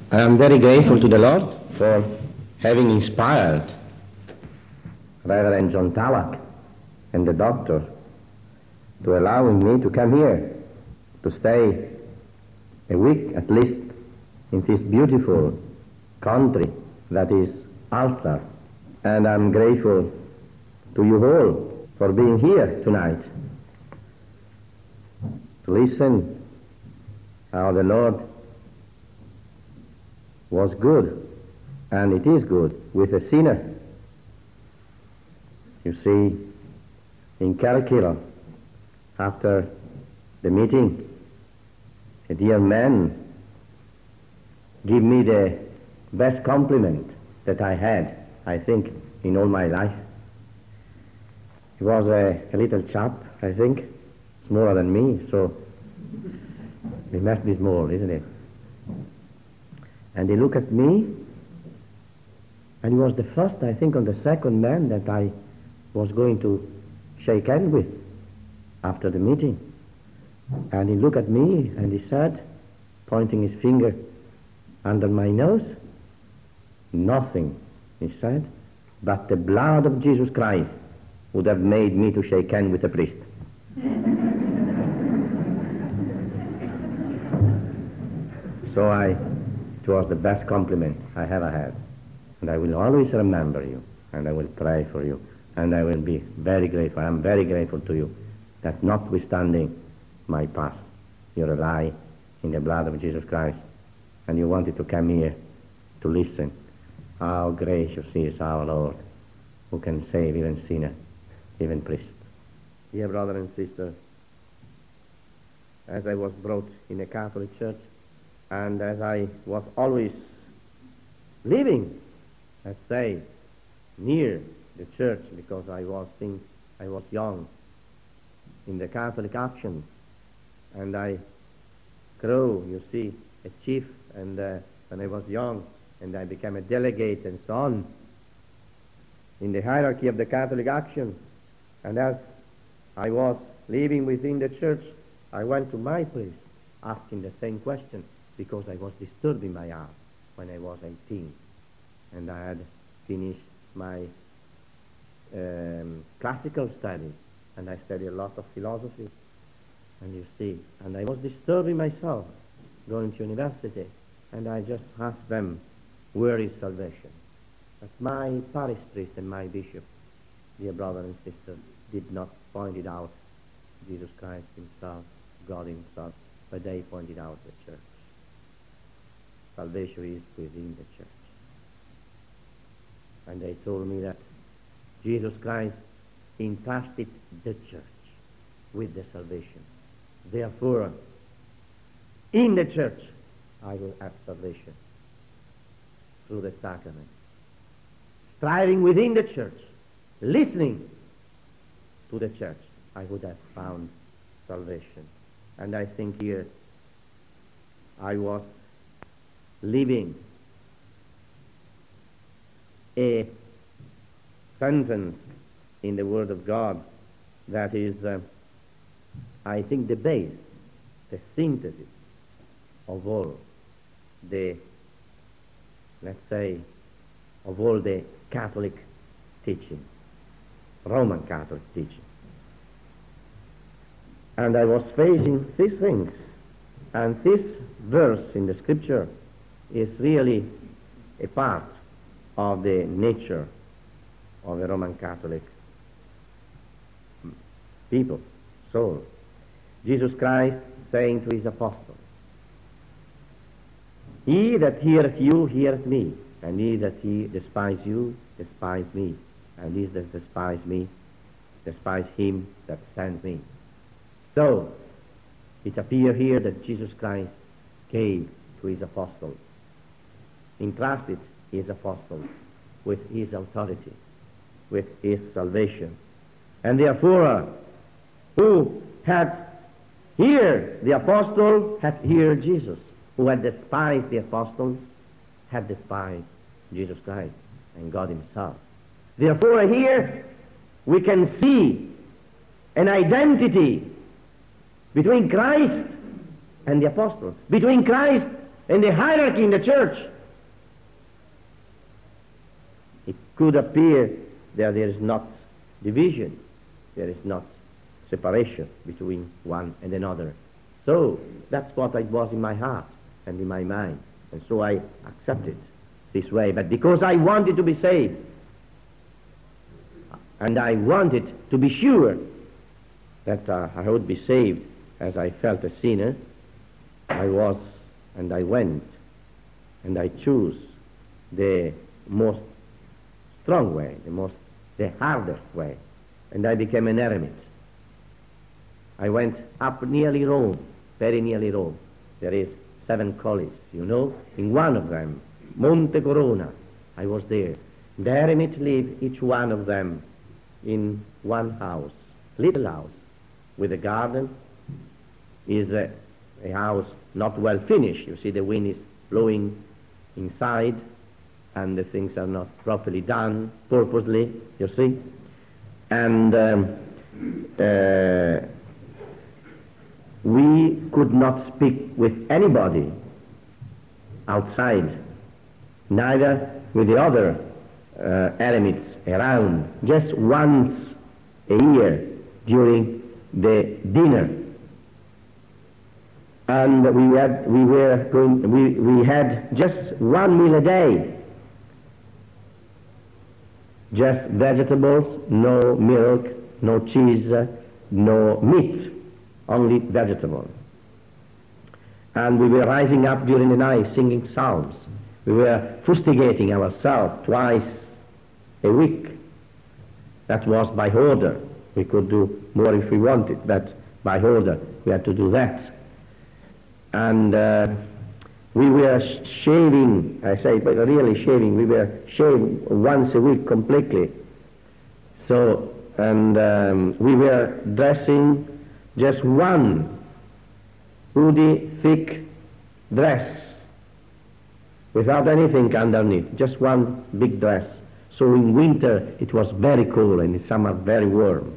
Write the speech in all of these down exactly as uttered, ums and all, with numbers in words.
I am very grateful to the Lord for having inspired Reverend John Talak and the doctor to allowing me to come here, to stay a week at least in this beautiful country that is Ulster. And I'm grateful to you all for being here tonight to listen how the Lord was good, and it is good, with a sinner. You see, in Kerkila, after the meeting, a dear man gave me the best compliment that I had, I think, in all my life. He was a, a little chap, I think, smaller than me, so he must be small, isn't it? And he looked at me, and he was the first, I think, or the second man that I was going to shake hands with after the meeting. And he looked at me, and he said, pointing his finger under my nose, "Nothing," he said, "but the blood of Jesus Christ would have made me to shake hands with a priest." So I, it was the best compliment I ever had. And I will always remember you, and I will pray for you, and I will be very grateful. I am very grateful to you that notwithstanding my past, you rely in the blood of Jesus Christ, and you wanted to come here to listen. How gracious is our Lord, who can save even sinner, even priest. Dear brother and sister, as I was brought in a Catholic church, and as I was always living, let's say, near the church, because I was, since I was young, in the Catholic action, and I grew, you see, a chief, and uh, when I was young, and I became a delegate and so on, in the hierarchy of the Catholic action, and as I was living within the church, I went to my priest, asking the same question, because I was disturbed in my heart when I was eighteen, and I had finished my um, classical studies, and I studied a lot of philosophy, and you see, and I was disturbing myself, going to university, and I just asked them, where is salvation? But my parish priest and my bishop, dear brother and sister, did not point it out, Jesus Christ himself, God himself, but they pointed out the church. Salvation is within the church. And they told me that Jesus Christ entrusted the church with the salvation. Therefore, in the church, I will have salvation through the sacrament. Striving within the church, listening to the church, I would have found salvation. And I think here I was living a sentence in the Word of God that is, uh, I think, the base, the synthesis of all the, let's say, of all the Catholic teaching, Roman Catholic teaching. And I was facing these things, and this verse in the Scripture is really a part of the nature of the Roman Catholic people, soul. Jesus Christ saying to his apostles, "He that heareth you heareth me, and he that he despise you despise me, and he that despise me despise him that sent me." So it appears here that Jesus Christ gave to his apostles, entrusted his apostles with his authority, with his salvation. And therefore, who had heard the apostle had heard Jesus. Who had despised the apostles had despised Jesus Christ and God himself. Therefore, here we can see an identity between Christ and the apostles, between Christ in the hierarchy in the church. It could appear that there is not division, there is not separation between one and another. So that's what it was in my heart and in my mind. And so I accepted this way. But because I wanted to be saved, and I wanted to be sure that uh, I would be saved as I felt a sinner, I was, and I went, and I chose the most strong way, the most, the hardest way, and I became an eremit. I went up nearly Rome, very nearly Rome. There is seven colleges, you know. In one of them, Monte Corona, I was there. The eremites live, each one of them, in one house, little house, with a garden. Is a, a house not well finished. You see, the wind is blowing inside, and the things are not properly done, purposely, you see. And um, uh, we could not speak with anybody outside, neither with the other uh, eremites around, just once a year during the dinner. And we had, we were going, we, we had just one meal a day. Just vegetables, no milk, no cheese, no meat, only vegetables. And we were rising up during the night singing psalms. We were fustigating ourselves twice a week. That was by order. We could do more if we wanted, but by order we had to do that. And uh, we were shaving, I say, but really shaving, we were shaving once a week completely. So, and um, we were dressing just one hoodie, thick dress, without anything underneath, just one big dress. So in winter it was very cold, and in summer very warm.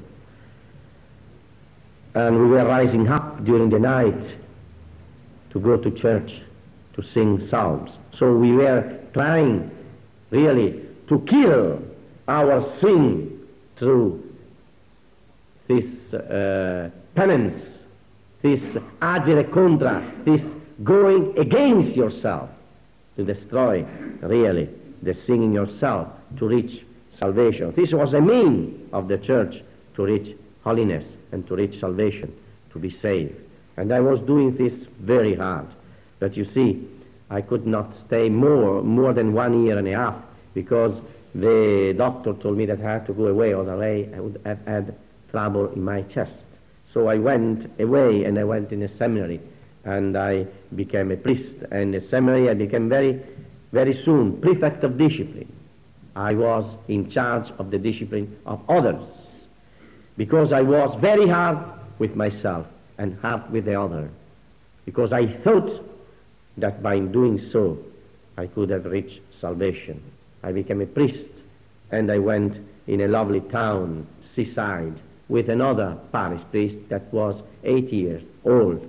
And we were rising up during the night to go to church to sing psalms. So we were trying really to kill our sin through this uh, penance, this agire contra, this going against yourself, to destroy really the sin in yourself to reach salvation. This was a mean of the church to reach holiness and to reach salvation, to be saved. And I was doing this very hard. But you see, I could not stay more, more than one year and a half, because the doctor told me that I had to go away, otherwise I would have had trouble in my chest. So I went away, and I went in a seminary, and I became a priest. And in the seminary I became very, very soon prefect of discipline. I was in charge of the discipline of others, because I was very hard with myself and hard with the other, because I thought that by doing so I could have reached salvation. I became a priest, and I went in a lovely town, seaside, with another parish priest that was eight years old,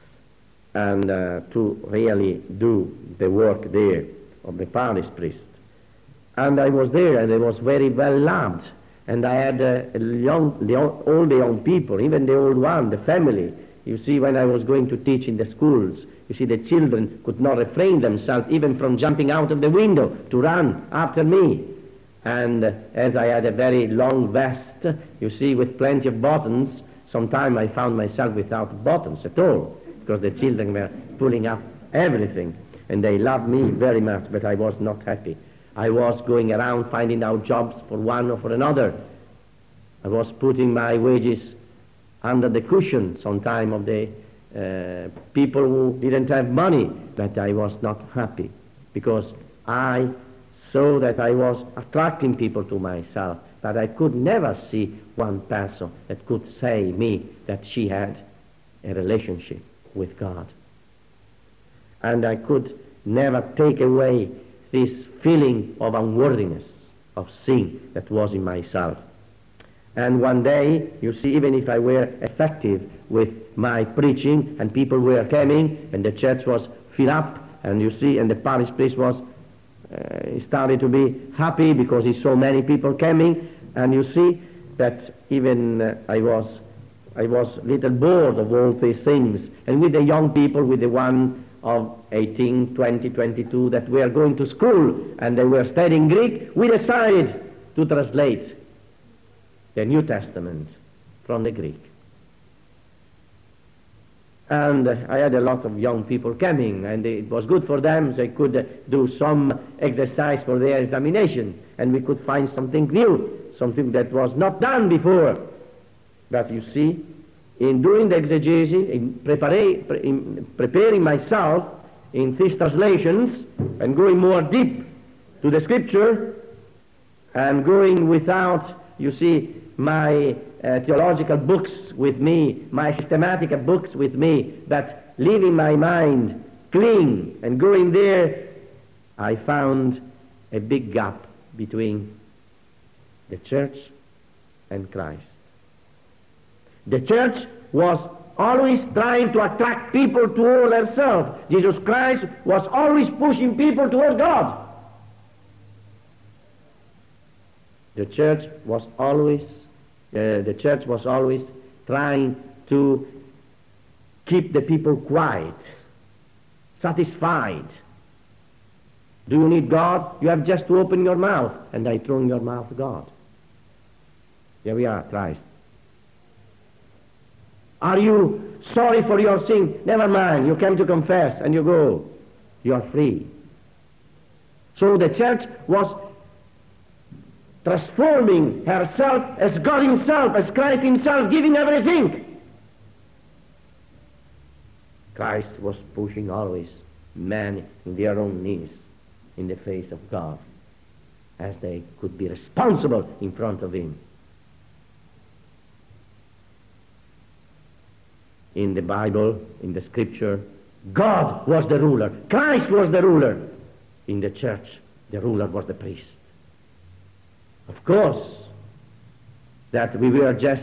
and uh, to really do the work there of the parish priest. And I was there, and I was very well loved. And I had uh, young, the, all the young people, even the old one, the family. You see, when I was going to teach in the schools, you see, the children could not refrain themselves even from jumping out of the window to run after me. And uh, as I had a very long vest, you see, with plenty of buttons, sometimes I found myself without buttons at all, because the children were pulling up everything. And they loved me very much, but I was not happy. I was going around finding out jobs for one or for another. I was putting my wages under the cushion sometime of the uh, people who didn't have money, but I was not happy, because I saw that I was attracting people to myself, but I could never see one person that could say me that she had a relationship with God. And I could never take away this feeling of unworthiness, of sin that was in myself. And one day, you see, even if I were effective with my preaching, and people were coming, and the church was filled up, And you see, and the parish priest was, uh, he started to be happy because he saw many people coming, and you see that even uh, I was I was a little bored of all these things. And with the young people, with the one of eighteen, twenty, twenty-two that were going to school and they were studying Greek, we decided to translate the New Testament from the Greek. And uh, I had a lot of young people coming, and it was good for them. They could uh, do some exercise for their examination, and we could find something new, something that was not done before. But you see, in doing the exegesis, in, prepara- in preparing myself in these translations and going more deep to the scripture and going without, you see, my uh, theological books with me, my systematic books with me, but leaving my mind clean and going there, I found a big gap between the church and Christ. The church was always trying to attract people toward herself. Jesus Christ was always pushing people toward God. The church was always, uh, the church was always trying to keep the people quiet, satisfied. Do you need God? You have just to open your mouth, and I throw in your mouth God. Here we are, Christ. Are you sorry for your sin? Never mind. You came to confess and you go. You are free. So the church was transforming herself as God himself, as Christ himself, giving everything. Christ was pushing always men in their own knees in the face of God, as they could be responsible in front of him. In the Bible, in the scripture, God was the ruler. Christ was the ruler. In the church, the ruler was the priest. Of course, that we were just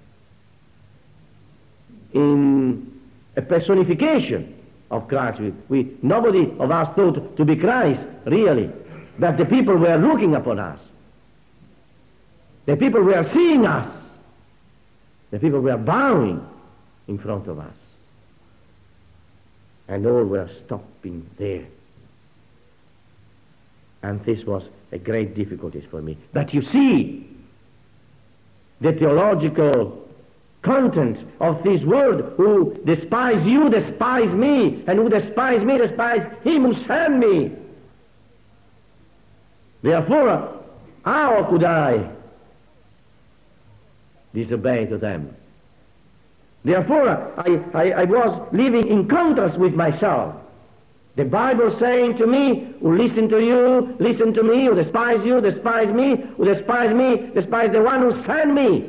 in a personification of Christ. We, we, nobody of us thought to be Christ, really. But the people were looking upon us. The people were seeing us. The people were bowing in front of us. And all were stopping there. And this was a great difficulty for me. But you see, the theological content of this word, who despise you, despise me, and who despise me, despise him who sent me. Therefore, how could I disobey to them? Therefore, I, I, I was living in contrast with myself. The Bible saying to me, who listen to you, listen to me, who despise you, despise me, who despise me, despise the one who sent me.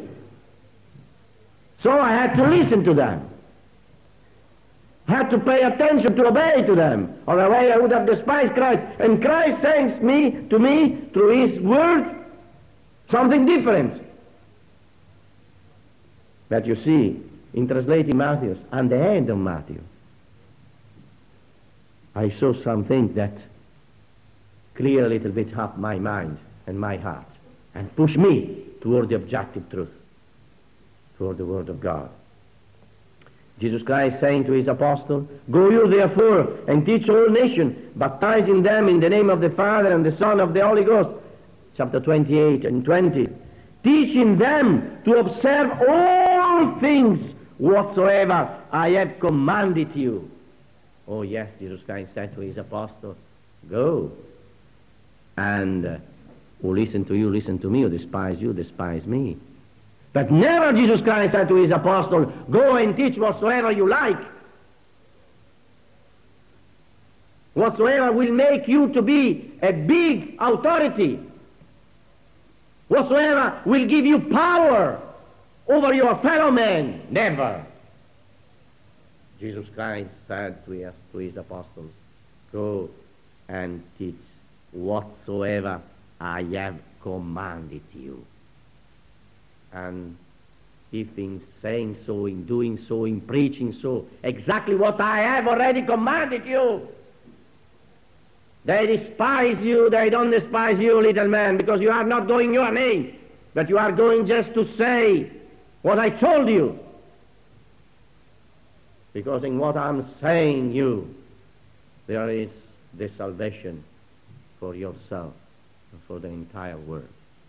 So I had to listen to them. I had to pay attention, to obey to them. Otherwise I would have despised Christ. And Christ sends me to me through his word something different. But you see, in translating Matthew, and the end of Matthew, I saw something that cleared a little bit up my mind and my heart and pushed me toward the objective truth, toward the Word of God. Jesus Christ saying to his apostles, "Go you therefore and teach all nations, baptizing them in the name of the Father and the Son of the Holy Ghost." Chapter twenty-eight and twenty. "Teaching them to observe all things whatsoever I have commanded you." Oh yes, Jesus Christ said to his apostles, "Go, and uh, who listen to you, listen to me, who despise you, despise me." But never Jesus Christ said to his apostles, "Go and teach whatsoever you like. Whatsoever will make you to be a big authority. Whatsoever will give you power over your fellow men." Never. Jesus Christ said to his, to his apostles, "Go and teach whatsoever I have commanded you." And if in saying so, in doing so, in preaching so, exactly what I have already commanded you. They despise you. They don't despise you, little man, because you are not going your name, but you are going just to say what I told you. Because in what I'm saying you, there is the salvation for yourself and for the entire world.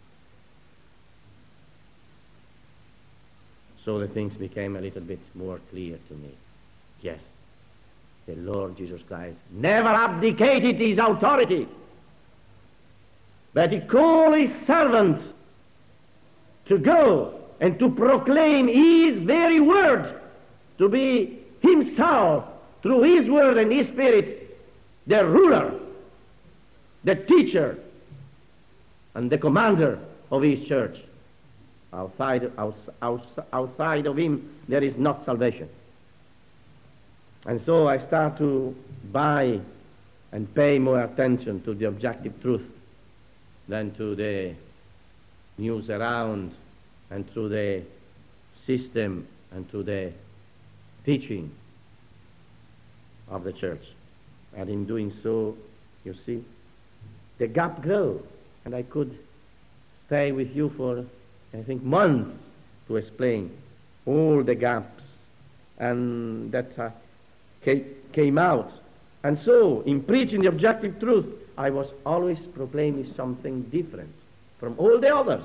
So the things became a little bit more clear to me. Yes, the Lord Jesus Christ never abdicated his authority, but he called his servants to go and to proclaim his very word, to be himself, through his word and his spirit, the ruler, the teacher, and the commander of his church. Outside, outside, outside of him, there is not salvation. And so I start to buy and pay more attention to the objective truth than to the news around and to the system and to the teaching of the church. And in doing so, you see, the gap grew. And I could stay with you for, I think, months to explain all the gaps and that uh, came out. And so, in preaching the objective truth, I was always proclaiming something different from all the others.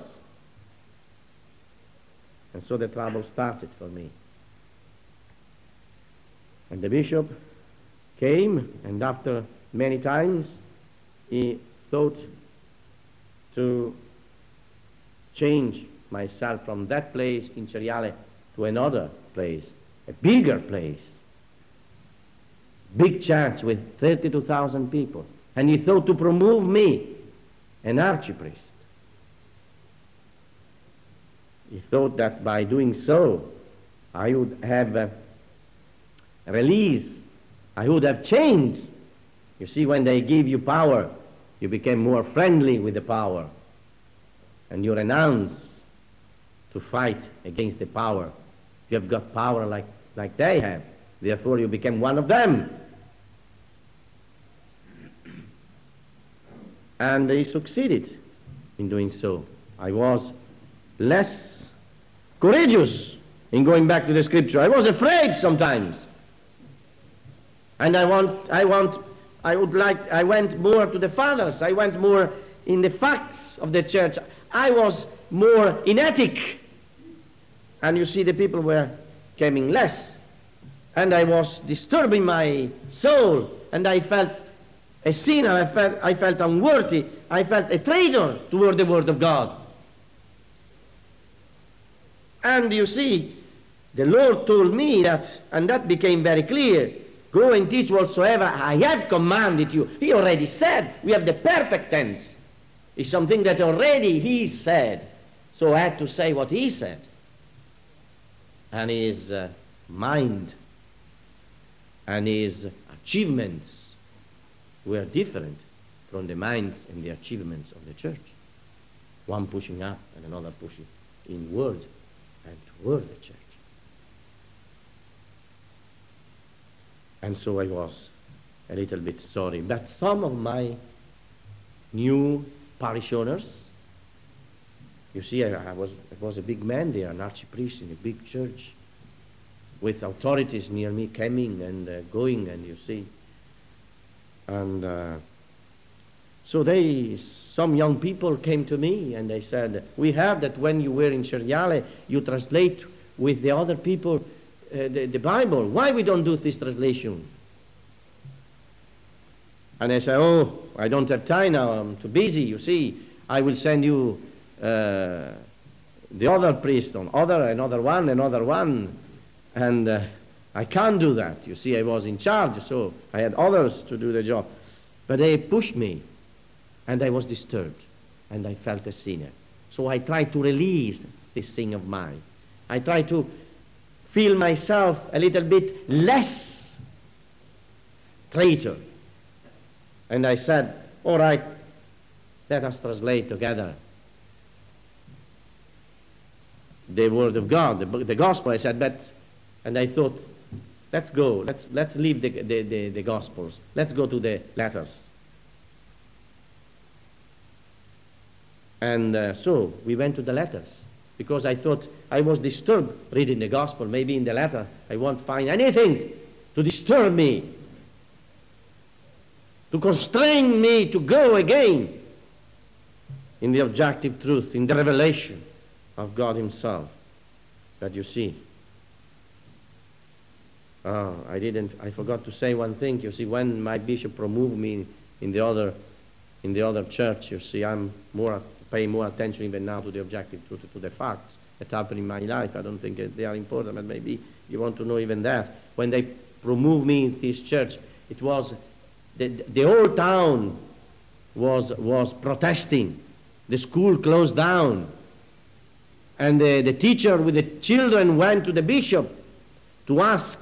And so the trouble started for me. And the bishop came, and after many times, he thought to change myself from that place in Ceriale to another place, a bigger place, big church with thirty-two thousand people. And he thought to promote me, an archpriest. He thought that by doing so, I would have uh, released, I would have changed. You see, when they give you power, you become more friendly with the power. And you renounce to fight against the power. You have got power like, like they have. Therefore, you become one of them. And he succeeded in doing so. I was less courageous in going back to the scripture. I was afraid sometimes. And I want, I want, I would like, I went more to the fathers. I went more in the facts of the church. I was more in ethic. And you see, the people were coming less. And I was disturbing my soul. And I felt a sinner. I felt, I felt unworthy. I felt a traitor toward the word of God. And you see, the Lord told me that, and that became very clear, go and teach whatsoever I have commanded you. He already said, we have the perfect tense. It's something that already he said. So I had to say what he said. And his uh, mind and his achievements were different from the minds and the achievements of the church. One pushing up and another pushing inward and toward the church. And so I was a little bit sorry. But some of my new parishioners, you see, I, I, was, I was a big man there, an archpriest in a big church, with authorities near me coming and uh, going, and you see. And uh, so they, some young people came to me and they said, we heard that when you were in Ceriale, you translate with the other people uh, the, the Bible. Why we don't do this translation? And I said, oh, I don't have time now, I'm too busy, you see. I will send you uh, the other priest on other, another one, another one. And uh, I can't do that. You see, I was in charge, so I had others to do the job. But they pushed me, and I was disturbed, and I felt a sinner. So I tried to release this thing of mine. I tried to feel myself a little bit less traitor. And I said, all right, let us translate together the word of God, the, the gospel. I said, but, and I thought, let's go, let's, let's leave the, the, the, the gospels. Let's go to the letters. And uh, so we went to the letters, because I thought I was disturbed reading the gospel. Maybe in the letter I won't find anything to disturb me, to constrain me to go again in the objective truth, in the revelation of God himself. But you see, oh, I didn't, I forgot to say one thing. You see, when my bishop removed me in the other, in the other church, you see, I'm more, pay more attention even now to the objective truth, to the facts that happen in my life. I don't think they are important, but maybe you want to know even that. When they removed me in this church, it was, the, the whole town was, was protesting. The school closed down. And the, the teacher with the children went to the bishop to ask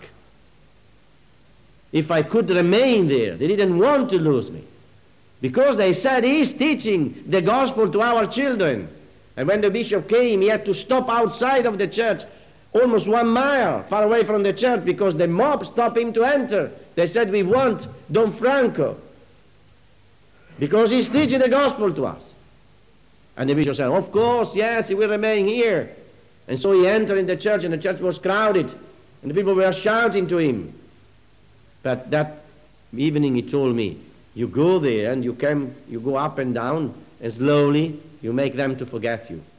if I could remain there. They didn't want to lose me, because they said he's teaching the gospel to our children. And when the bishop came, he had to stop outside of the church, almost one mile far away from the church, because the mob stopped him to enter. They said, we want Don Franco, because he's teaching the gospel to us. And the bishop said, of course, yes, he will remain here. And so he entered in the church, and the church was crowded, and the people were shouting to him. But that evening he told me, you go there and you come, you go up and down, and slowly you make them to forget you.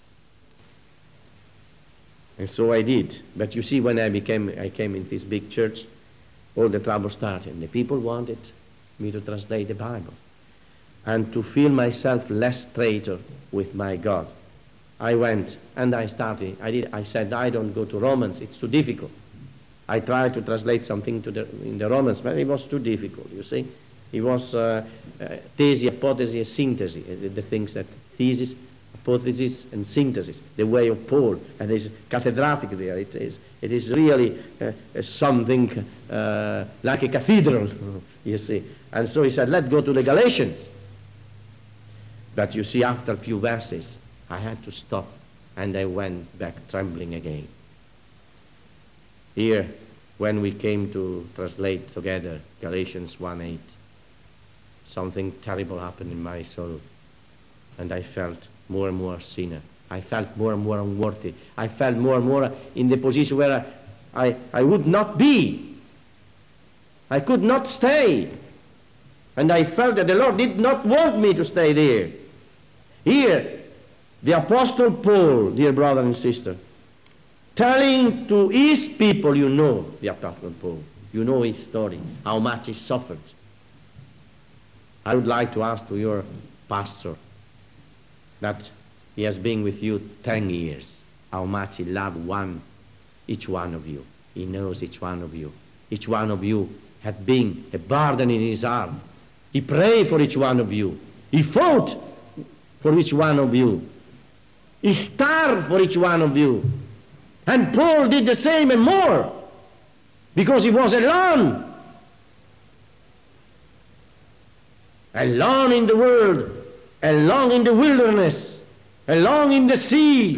And so I did. But you see, when I became, I came in this big church, all the trouble started. The people wanted me to translate the Bible and to feel myself less traitor with my God. I went and I started. I did. I said, I don't go to Romans. It's too difficult. I tried to translate something to the, in the Romans, but it was too difficult, you see. It was uh, uh, thesis, hypothesis, synthesis, uh, the things that thesis, hypothesis, and synthesis, the way of Paul, and there's cathedratic there. It is, it is really uh, uh, something uh, like a cathedral, you see. And so he said, let's go to the Galatians. But you see, after a few verses, I had to stop, and I went back trembling again. Here, when we came to translate together Galatians one eight, something terrible happened in my soul, and I felt more and more sinner. I felt more and more unworthy. I felt more and more in the position where I, I, I would not be. I could not stay. And I felt that the Lord did not want me to stay there. Here, the Apostle Paul, dear brother and sister, telling to his people, you know the Apostle Paul, you know his story, how much he suffered. I would like to ask to your pastor that he has been with you ten years, how much he loved one, each one of you. He knows each one of you. Each one of you had been a burden in his heart. He prayed for each one of you. He fought for each one of you. He starved for each one of you. And Paul did the same and more, because he was alone. Alone in the world, alone in the wilderness, alone in the sea.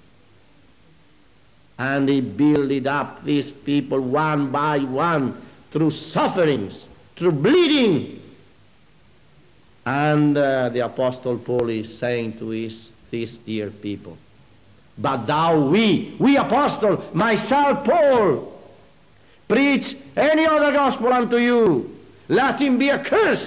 And he built up these people one by one through sufferings, through bleeding. And uh, the Apostle Paul is saying to his, these dear people, but thou, we, we apostle, myself, Paul, preach any other gospel unto you, let him be accursed.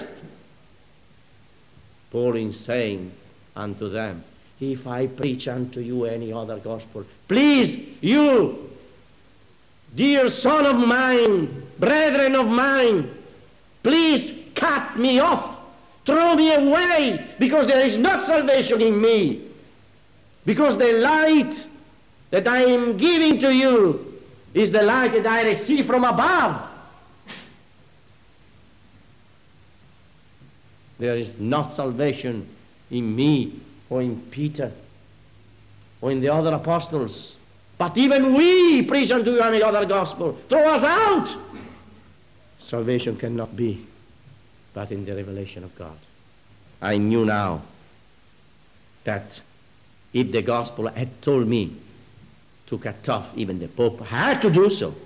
Paul is saying unto them, if I preach unto you any other gospel, please, you, dear son of mine, brethren of mine, please cut me off, throw me away, because there is not salvation in me. Because the light that I am giving to you is the light that I receive from above. There is not salvation in me or in Peter or in the other apostles. But even we preach unto you any other gospel. Throw us out. Salvation cannot be but in the revelation of God. I knew now that if the gospel had told me to cut off even the Pope, I had to do so.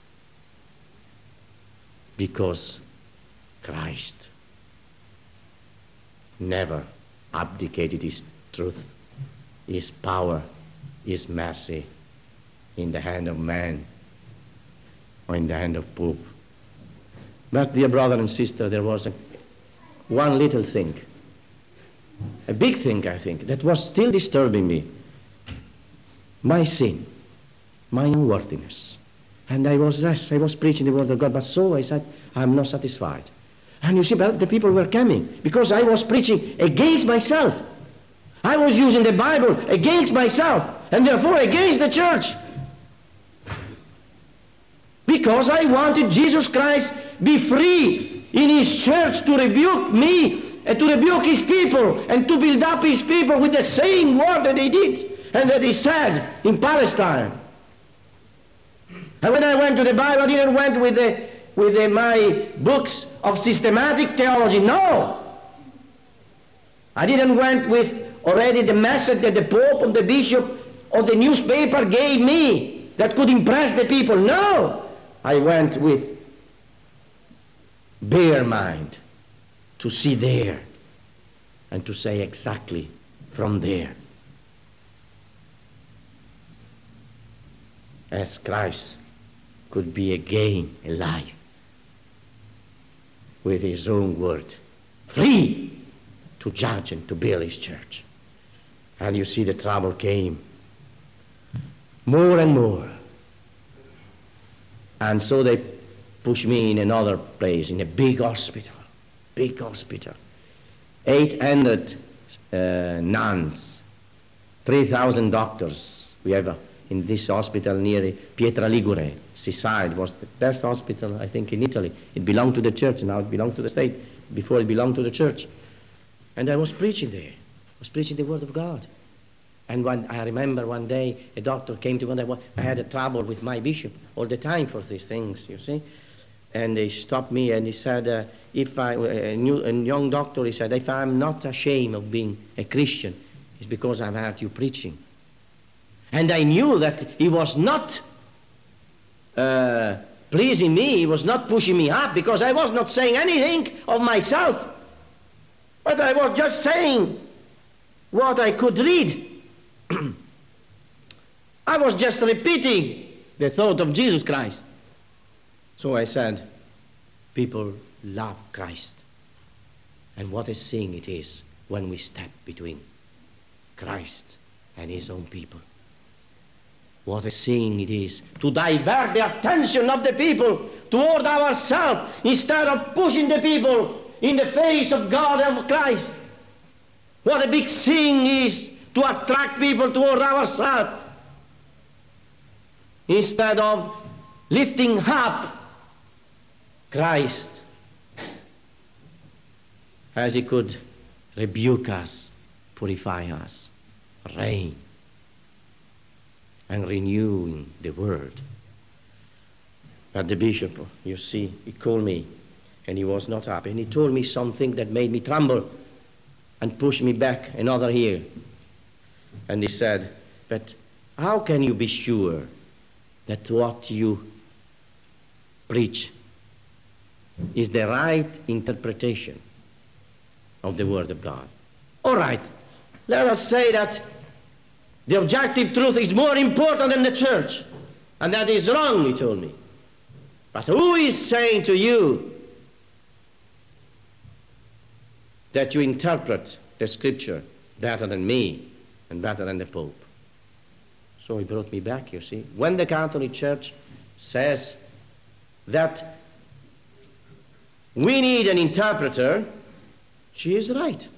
Because Christ never abdicated his truth, is power, is mercy in the hand of man or in the hand of Pope. But, dear brother and sister, there was a, one little thing, a big thing, I think, that was still disturbing me. My sin, my unworthiness. And I was, yes, I was preaching the word of God, but so I said, I'm not satisfied. And you see, but the people were coming because I was preaching against myself. I was using the Bible against myself and therefore against the church. Because I wanted Jesus Christ be free in his church to rebuke me and to rebuke his people and to build up his people with the same word that he did and that he said in Palestine. And when I went to the Bible, I didn't went with the with the, my books of systematic theology. No! I didn't went with already the message that the Pope or the Bishop or the newspaper gave me that could impress the people. No! I went with bare mind to see there and to say exactly from there. As Christ could be again alive with his own word, free to judge and to build his church. And you see the trouble came more and more. And so they pushed me in another place, in a big hospital, big hospital. eight hundred uh, nuns, three thousand doctors. We have a in this hospital near Pietra Ligure, seaside, was the best hospital, I think, in Italy. It belonged to the church, now it belonged to the state. Before it belonged to the church. And I was preaching there. I was preaching the word of God. And when I remember one day, a doctor came to me, I had a trouble with my bishop all the time for these things, you see. And he stopped me and he said, uh, if I, a, new, a young doctor, he said, if I'm not ashamed of being a Christian, it's because I've heard you preaching. And I knew that he was not uh, pleasing me, he was not pushing me up, because I was not saying anything of myself, but I was just saying what I could read. I was just repeating the thought of Jesus Christ. So I said, people love Christ. And what a thing it is when we step between Christ and his own people. What a sin it is to divert the attention of the people toward ourselves instead of pushing the people in the face of God and of Christ. What a big sin is to attract people toward ourselves instead of lifting up Christ as he could rebuke us, purify us, reign, and renewing the word. But the bishop, you see, he called me and he was not happy. And he told me something that made me tremble and pushed me back another year. And he said, but how can you be sure that what you preach is the right interpretation of the word of God? All right, let us say that the objective truth is more important than the church. And that is wrong, he told me. But who is saying to you that you interpret the scripture better than me and better than the Pope? So he brought me back, you see. When the Catholic Church says that we need an interpreter, she is right.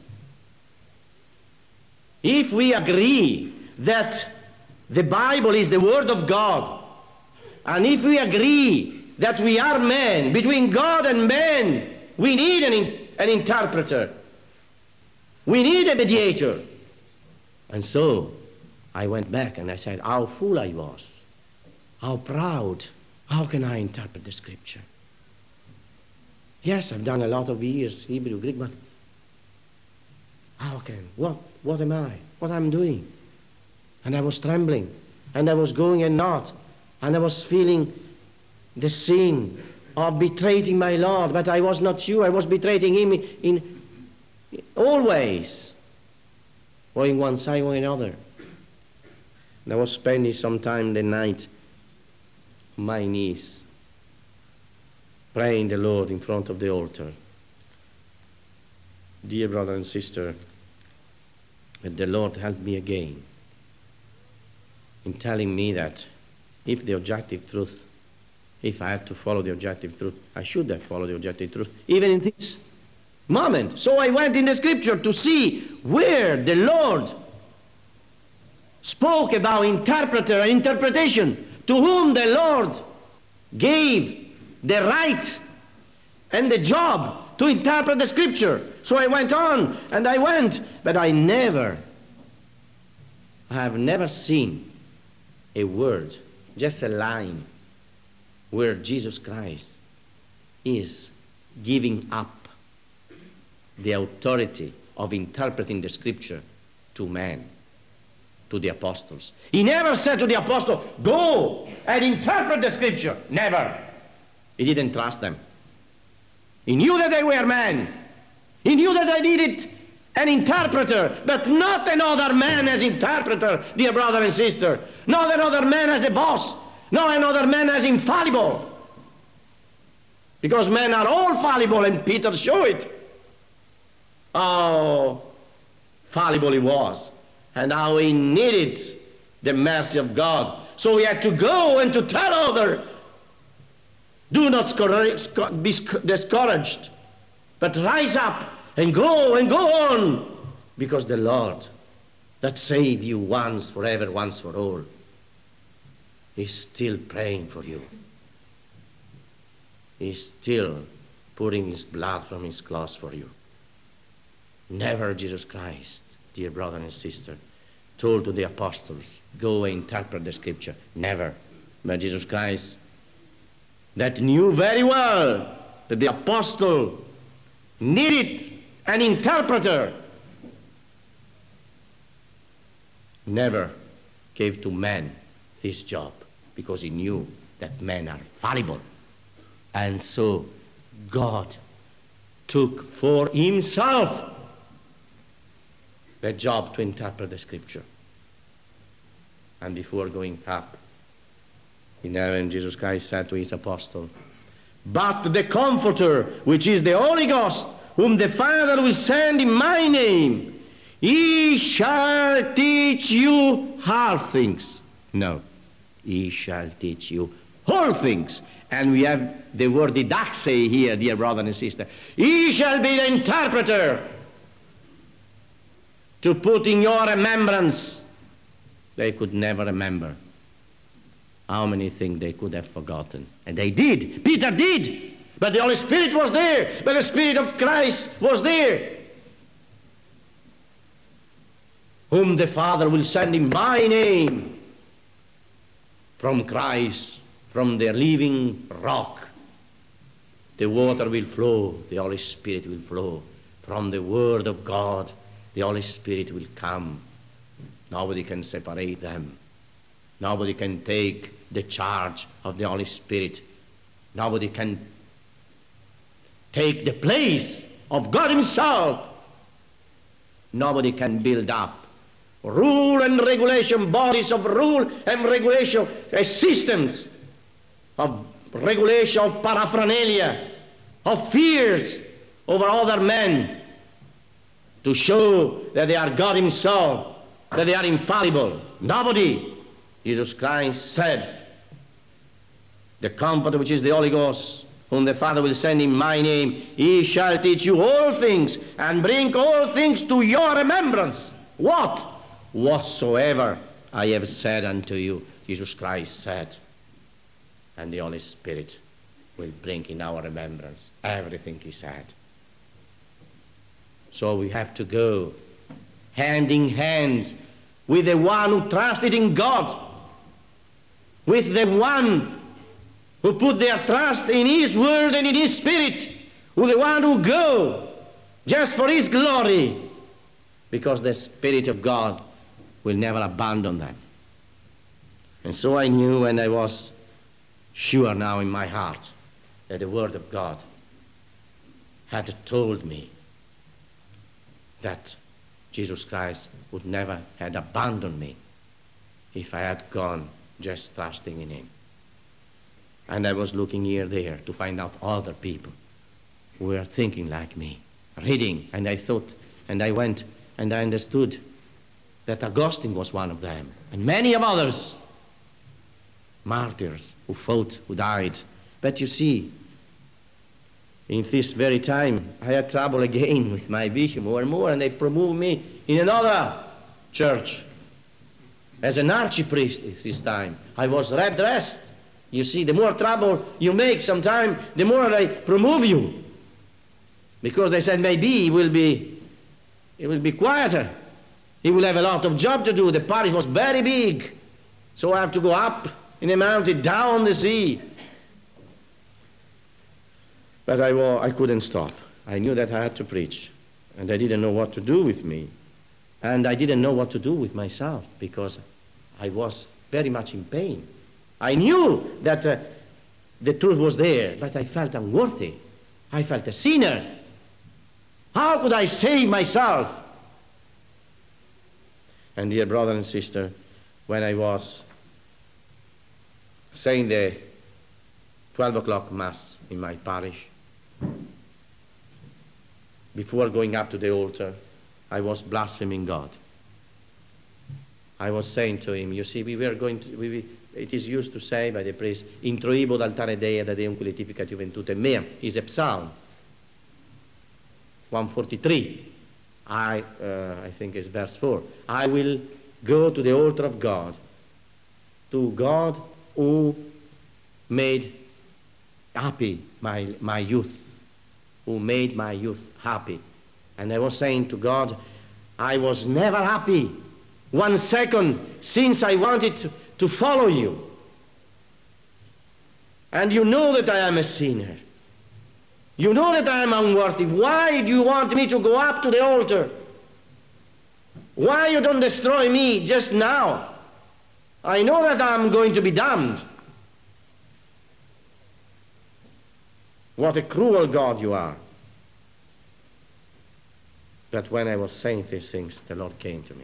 If we agree that the Bible is the Word of God, and if we agree that we are men, between God and man, we need an, in, an interpreter. We need a mediator. And so I went back and I said, how fool I was, how proud, how can I interpret the scripture? Yes, I've done a lot of years, Hebrew, Greek, but how can, what, what am I, what I'm doing? And I was trembling, and I was going and not, and I was feeling the sin of betraying my Lord, but I was not sure. I was betraying him in, in all ways. going one side or another. And I was spending some time the night on my knees, praying the Lord in front of the altar. Dear brother and sister, that the Lord help me again in telling me that if the objective truth, if I had to follow the objective truth, I should have followed the objective truth, even in this moment. So I went in the scripture to see where the Lord spoke about interpreter and interpretation, to whom the Lord gave the right and the job to interpret the scripture. So I went on and I went, but I never, I have never seen a word, just a line, where Jesus Christ is giving up the authority of interpreting the scripture to man, to the apostles. He never said to the apostle, go and interpret the scripture. Never. He didn't trust them. He knew that they were men. He knew that they needed an interpreter, but not another man as interpreter, dear brother and sister. Not another man as a boss. Not another man as infallible. Because men are all fallible, and Peter showed it. How fallible he was, and how he needed the mercy of God. So he had to go and to tell others, do not be discouraged, but rise up and go and go on, because the Lord that saved you once, forever, once for all, is still praying for you. He's still putting his blood from his clothes for you. Never Jesus Christ, dear brother and sister, told to the apostles, go and interpret the scripture. Never. But Jesus Christ, that knew very well that the apostle needed an interpreter, never gave to man this job, because he knew that men are fallible. And so God took for himself the job to interpret the scripture. And before going up in heaven, Jesus Christ said to his apostle, but the Comforter, which is the Holy Ghost, whom the Father will send in my name, he shall teach you all things. No, he shall teach you all things. And we have the word didaxe here, dear brother and sister. He shall be the interpreter to put in your remembrance. They could never remember how many things they could have forgotten. And they did. Peter did. But the Holy Spirit was there. But the Spirit of Christ was there. Whom the Father will send in my name. From Christ, from the living rock, the water will flow, the Holy Spirit will flow. From the Word of God, the Holy Spirit will come. Nobody can separate them. Nobody can take the charge of the Holy Spirit. Nobody can take the place of God himself. Nobody can build up rule and regulation, bodies of rule and regulation, uh, systems of regulation, of paraphernalia, of fears over other men, to show that they are God himself, that they are infallible. Nobody. Jesus Christ said, the Comforter, which is the Holy Ghost, whom the Father will send in my name, he shall teach you all things and bring all things to your remembrance. What? Whatsoever I have said unto you, Jesus Christ said. And the Holy Spirit will bring in our remembrance everything he said. So we have to go hand in hand with the one who trusted in God, with the one who put their trust in his word and in his Spirit, with the one who go just for his glory, because the Spirit of God will never abandon them. And so I knew, and I was sure now in my heart, that the Word of God had told me that Jesus Christ would never have abandoned me if I had gone just trusting in him. And I was looking here there to find out other people who were thinking like me, reading, and I thought, and I went, and I understood that Augustine was one of them, and many of others, martyrs who fought, who died. But you see, in this very time, I had trouble again with my bishop more and more, and they promoted me in another church as an archpriest at this time. I was red dressed. You see, the more trouble you make sometime, the more they promote you. Because they said maybe he will be, he will be quieter. He will have a lot of job to do. The parish was very big. So I have to go up in the mountain, down the sea. But I, I couldn't stop. I knew that I had to preach. And I didn't know what to do with me. And I didn't know what to do with myself because I was very much in pain. I knew that uh, the truth was there, but I felt unworthy. I felt a sinner. How could I save myself? And dear brother and sister, when I was saying the twelve o'clock Mass in my parish, before going up to the altar, I was blaspheming God. I was saying to him, you see, we were going to, we, we, it is used to say by the priest, introibo d'altare Dei ad Deum qui letificat juventutem mea, is a psalm, one forty-three. I, uh, I think it's verse four. I will go to the altar of God, to God who made happy my, my youth, who made my youth happy. And I was saying to God, I was never happy one second since I wanted to, to follow you. And you know that I am a sinner. You know that I am unworthy. Why do you want me to go up to the altar? Why you don't destroy me just now? I know that I'm going to be damned. What a cruel God you are. But when I was saying these things, the Lord came to me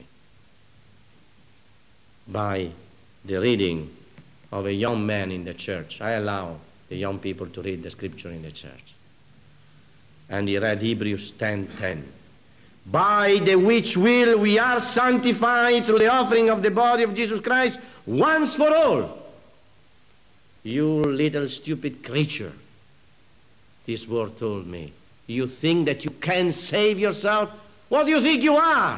by the reading of a young man in the church. I allow the young people to read the scripture in the church. And he read Hebrews ten ten. By the which will we are sanctified through the offering of the body of Jesus Christ once for all. You little stupid creature, this word told me. You think that you can save yourself? What do you think you are?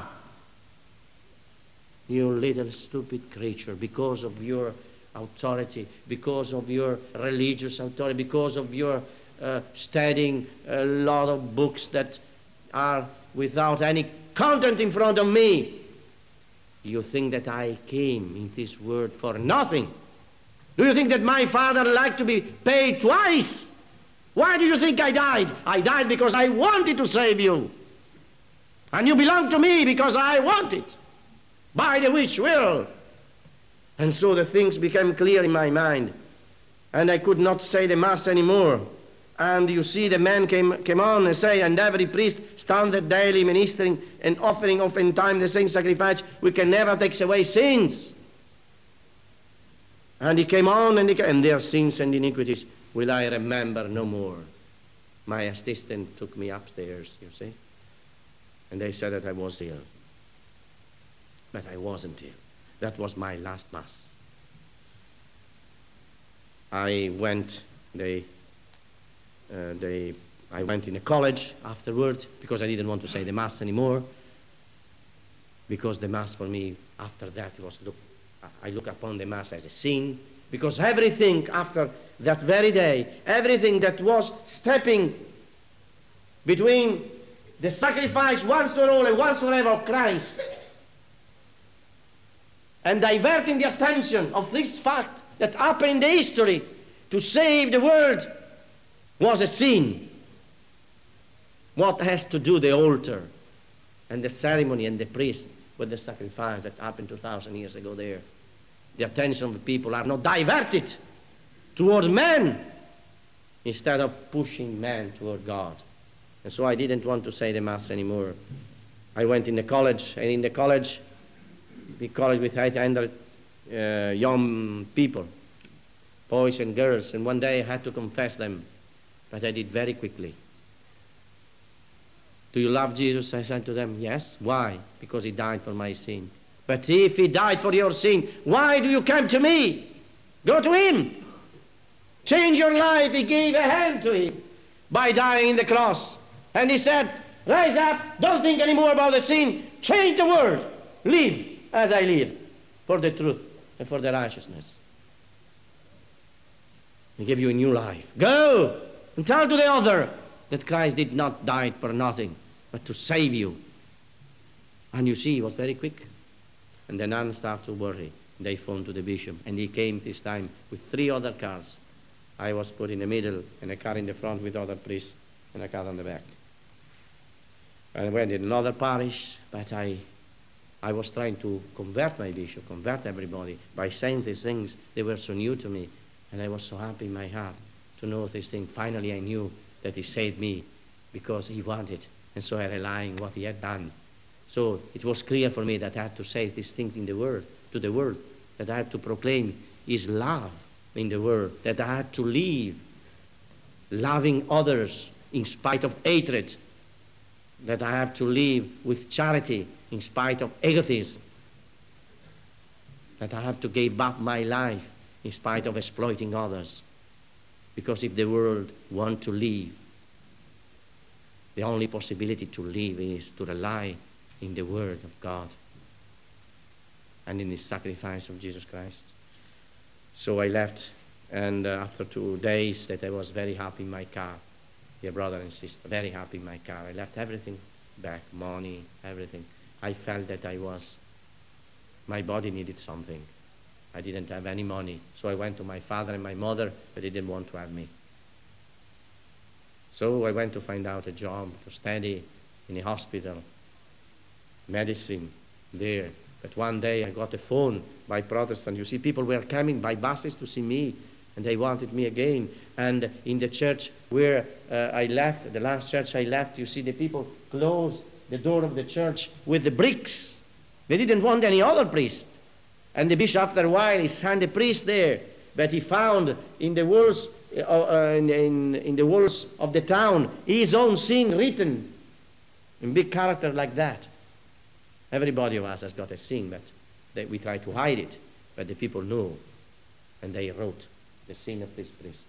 You little stupid creature, because of your authority, because of your religious authority, because of your uh, studying a lot of books that are without any content in front of me. You think that I came in this world for nothing. Do you think that my Father liked to be paid twice? Why do you think I died? I died because I wanted to save you. And you belong to me because I want it. By the which will. And so the things became clear in my mind. And I could not say the Mass anymore. And you see, the man came, came on and say, and every priest standeth daily ministering and offering oftentimes the same sacrifice, we can never take away sins. And he came on, and, he came, and their sins and iniquities will I remember no more. My assistant took me upstairs, you see, and they said that I was ill. But I wasn't ill. That was my last Mass. I went, they, uh, they, I went in a college afterwards because I didn't want to say the Mass anymore, because the Mass for me after that was, look, I look upon the Mass as a sin, because everything after that very day, everything that was stepping between the sacrifice once for all and once forever of Christ and diverting the attention of this fact that happened in the history to save the world was a sin. What has to do the altar and the ceremony and the priest with the sacrifice that happened two thousand years ago there? The attention of the people are not diverted toward man instead of pushing man toward God. And so I didn't want to say the Mass anymore. I went in the college, and in the college, the college with eight hundred uh, young people, boys and girls, and one day I had to confess them, but I did very quickly. Do you love Jesus? I said to them, yes. Why? Because he died for my sin. But if he died for your sin, why do you come to me? Go to him. Change your life. He gave a hand to him by dying in the cross. And he said, rise up, don't think anymore about the sin, change the world, live as I live, for the truth and for the righteousness. He gave you a new life. Go and tell to the other that Christ did not die for nothing, but to save you. And you see, he was very quick. And the nuns started to worry. They phoned to the bishop, and he came this time with three other cars. I was put in the middle, and a car in the front with other priests, and a car on the back. I went in another parish, but I, I was trying to convert my bishop, convert everybody, by saying these things. They were so new to me, and I was so happy in my heart to know this thing. Finally, I knew that he saved me because he wanted, and so I relied on what he had done. So it was clear for me that I had to say these things in the world, to the world, that I had to proclaim his love in the world, that I had to live loving others in spite of hatred, that I have to live with charity in spite of egotism, that I have to give up my life in spite of exploiting others. Because if the world wants to live, the only possibility to live is to rely in the Word of God and in the sacrifice of Jesus Christ. So I left, and uh, after two days that I was very happy in my car, dear brother and sister, very happy in my car. I left everything back, money, everything. I felt that I was, my body needed something. I didn't have any money. So I went to my father and my mother, but they didn't want to have me. So I went to find out a job, to study in a hospital, medicine there. But one day I got a phone by Protestant. You see, people were coming by buses to see me, and they wanted me again. And in the church where uh, I left, the last church I left, you see, the people closed the door of the church with the bricks. They didn't want any other priest. And the bishop, after a while, he sent a priest there. But he found in the walls, uh, uh, in, in, in the walls of the town, his own sin written in big character like that. Everybody of us has got a sin, but they, we try to hide it. But the people know, and they wrote the sin of this priest.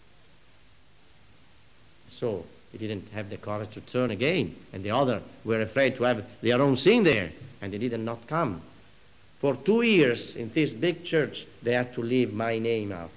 So he didn't have the courage to turn again, and the other were afraid to have their own sin there, and they did not come. For two years in this big church, they had to leave my name out,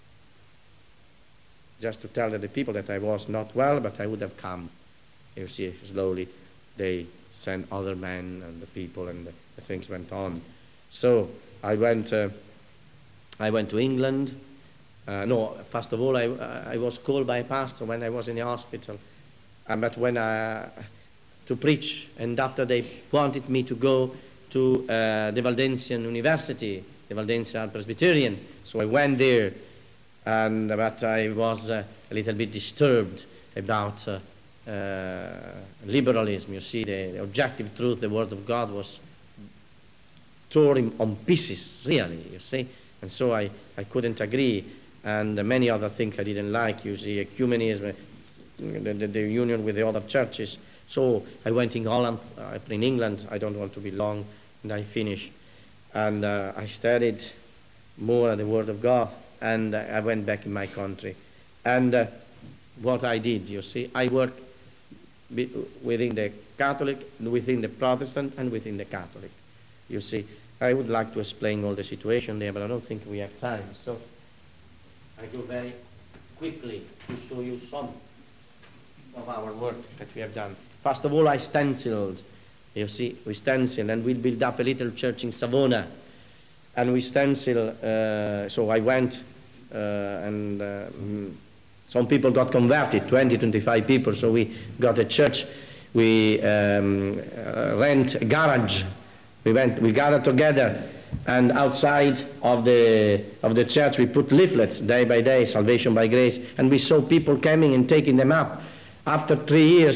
just to tell the people that I was not well, but I would have come. You see, slowly they sent other men and the people, and the, the things went on. So I went. Uh, I went to England. Uh, no, first of all, I, I was called by a pastor when I was in the hospital, uh, but when I, to preach, and after they wanted me to go to uh, the Valdensian University, the Valdensian Presbyterian, so I went there, and but I was uh, a little bit disturbed about uh, uh, liberalism. You see, the, the objective truth, the Word of God, was torn on pieces, really, you see, and so I, I couldn't agree. And many other things I didn't like, you see, ecumenism, the, the, the union with the other churches. So I went in Holland, uh, in England, I don't want to be long, and I finished. And uh, I studied more the Word of God, and uh, I went back in my country. And uh, what I did, you see, I worked within the Catholic, within the Protestant, and within the Catholic. You see, I would like to explain all the situation there, but I don't think we have time. So I go very quickly to show you some of our work that we have done. First of all, I stenciled. You see, we stenciled, and we built up a little church in Savona. And we stenciled, uh, so I went, uh, and uh, some people got converted, twenty, twenty-five people, so we got a church. We um, uh, rent a garage. We went, we gathered together, and outside of the of the church we put leaflets day by day, salvation by grace, and we saw people coming and taking them up. After three years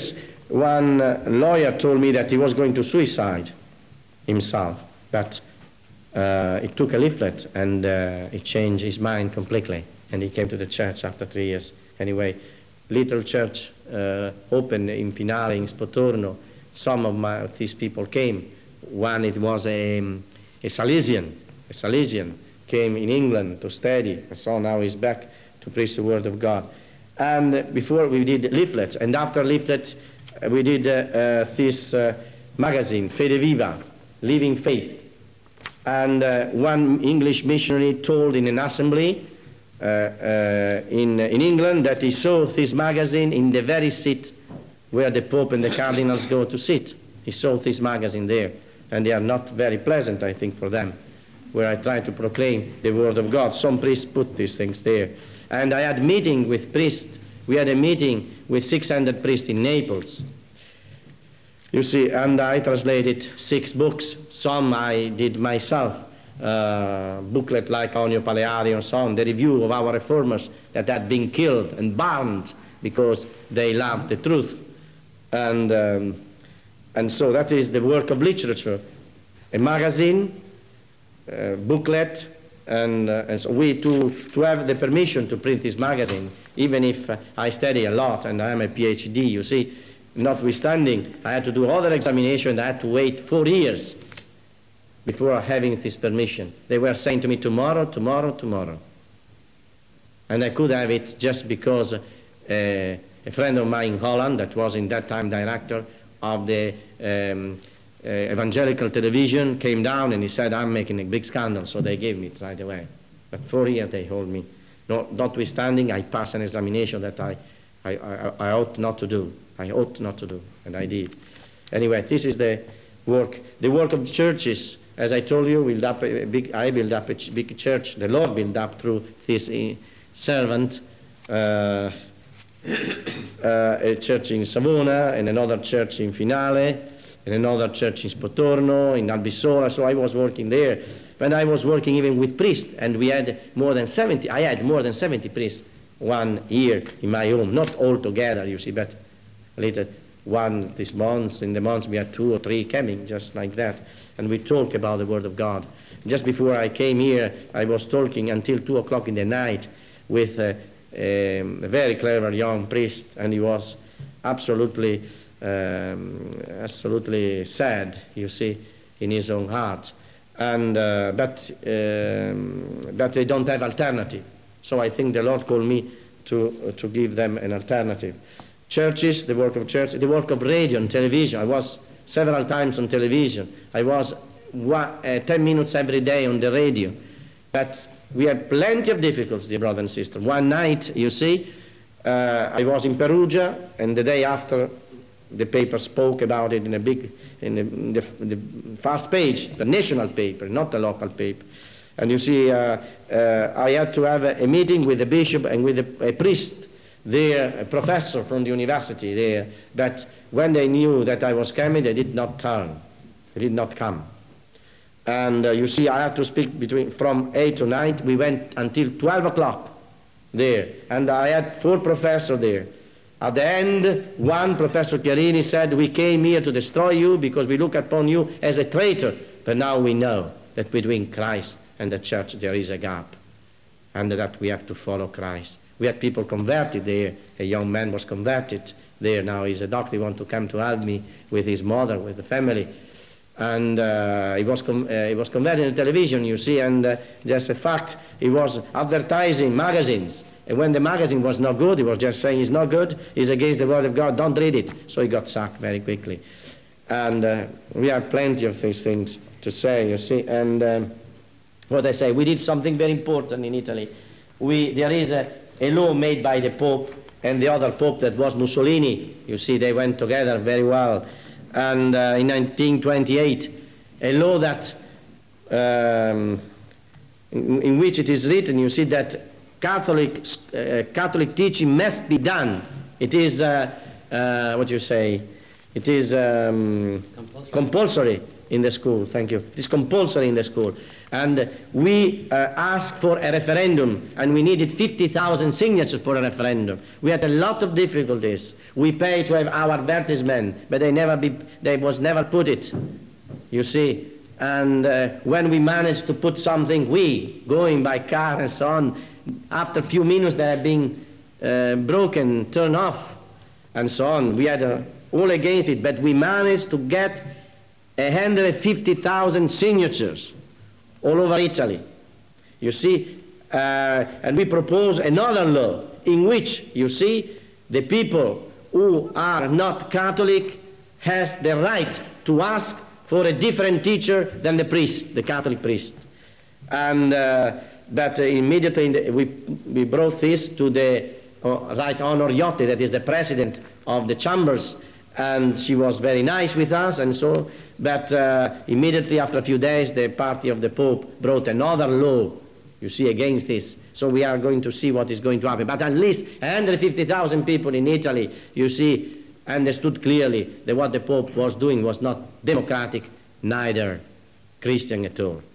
one uh, lawyer told me that he was going to suicide himself, but uh, he took a leaflet and uh, he changed his mind completely, and he came to the church after three years. Anyway, little church uh, opened in Finale, in Spotorno. Some of, my, of these people came. One, it was a, a Salesian, a Salesian came in England to study, and so now he's back to preach the word of God. And uh, before we did leaflets, and after leaflets, uh, we did uh, uh, this uh, magazine, Fede Viva, Living Faith. And uh, one English missionary told in an assembly uh, uh, in, in England that he saw this magazine in the very seat where the Pope and the cardinals go to sit. He saw this magazine there, and they are not very pleasant, I think, for them, where I try to proclaim the word of God. Some priests put these things there. And I had meeting with priests. We had a meeting with six hundred priests in Naples. You see, and I translated six books. Some I did myself, uh, booklet like Onio Paleari and so on, the review of our reformers that had been killed and burned because they loved the truth. And, um, and so that is the work of literature. A magazine, a booklet, and, uh, and so we to, to have the permission to print this magazine, even if uh, I study a lot and I am a PhD, you see, notwithstanding, I had to do other examinations. I had to wait four years before having this permission. They were saying to me, tomorrow, tomorrow, tomorrow. And I could have it just because uh, a friend of mine in Holland, that was in that time director of the um, uh, evangelical television, came down and he said, I'm making a big scandal, so they gave me it right away. But four years they hold me. Not, notwithstanding, I passed an examination that I, I, I, I ought not to do. I ought not to do, and I did. Anyway, this is the work. The work of the churches, as I told you, build up a big, I build up a ch big church. The Lord built up through this uh, servant, uh, uh, a church in Savona, and another church in Finale, and another church in Spotorno, in Albissola. So I was working there. And I was working even with priests, and we had more than seventy, I had more than seventy priests one year in my home, not all together, you see, but later one this month, in the months we had two or three coming, just like that. And we talk about the Word of God. Just before I came here, I was talking until two o'clock in the night with uh, um, a very clever young priest, and he was absolutely, um, absolutely sad, you see, in his own heart. And, uh, but, um, but they don't have alternative. So I think the Lord called me to, uh, to give them an alternative. Churches, the work of church, the work of radio and television. I was several times on television. I was one, uh, ten minutes every day on the radio. But we had plenty of difficulties, dear brother and sister. One night, you see, uh, I was in Perugia, and the day after, the paper spoke about it in a big, in the, in the, in the first page, the national paper, not the local paper. And you see, uh, uh, I had to have a, a meeting with the bishop and with a, a priest there, a professor from the university there. But when they knew that I was coming, they did not turn. They did not come. And uh, you see, I had to speak between from eight to nine. We went until twelve o'clock there. And I had four professors there. At the end, one, Professor Chiarini, said, we came here to destroy you because we look upon you as a traitor. But now we know that between Christ and the church there is a gap, and that we have to follow Christ. We had people converted there. A young man was converted there. Now he's a doctor. He wants to come to help me with his mother, with the family. And uh, he, was com uh, he was converted in television, you see, and uh, just a fact, he was advertising magazines. And when the magazine was not good, he was just saying it's not good, it's against the word of God, don't read it. So he got sacked very quickly. And uh, we have plenty of these things to say, you see. And um, what I say, we did something very important in Italy. We, there is a, a law made by the Pope and the other Pope that was Mussolini. You see, they went together very well. And uh, in nineteen twenty-eight, a law that, um, in, in which it is written, you see, that Catholic, uh, Catholic teaching must be done. It is, uh, uh, what you say, it is um, compulsory. compulsory in the school. Thank you. It is compulsory in the school. And we uh, asked for a referendum, and we needed fifty thousand signatures for a referendum. We had a lot of difficulties. We paid to have our advertisement, but they never be, they was never put it, you see. And uh, when we managed to put something, we, going by car and so on, after a few minutes they had been uh, broken, turned off, and so on. We had uh, all against it, but we managed to get one hundred fifty thousand signatures all over Italy. You see, uh, and we propose another law in which, you see, the people who are not Catholic has the right to ask for a different teacher than the priest, the Catholic priest. And uh, that uh, immediately in the, we, we brought this to the uh, Right Honor Iotti, that is the president of the chambers, and she was very nice with us, and so, but uh, immediately after a few days, the party of the Pope brought another law, you see, against this. So we are going to see what is going to happen. But at least one hundred fifty thousand people in Italy, you see, understood clearly that what the Pope was doing was not democratic, neither Christian at all.